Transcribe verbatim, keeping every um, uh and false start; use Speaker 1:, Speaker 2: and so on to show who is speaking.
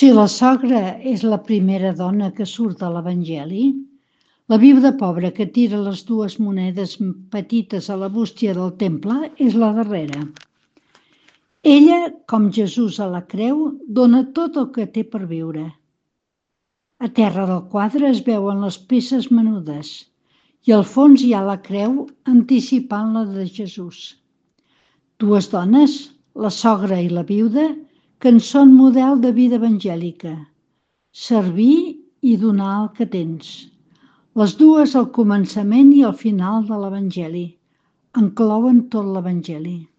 Speaker 1: Si la sogra és la primera dona que surt a l'Evangeli, la viuda pobra que tira les dues monedes petites a la bústia del temple és la darrera. Ella, com Jesús a la creu, dona tot el que té per viure. A terra del quadre es veuen les peces menudes i al fons hi ha la creu anticipant la de Jesús. Dues dones, la sogra i la viuda, que en són model de vida evangèlica. Servir i donar el que tens. Les dues al començament i al final de l'Evangeli. Enclouen tot l'Evangeli.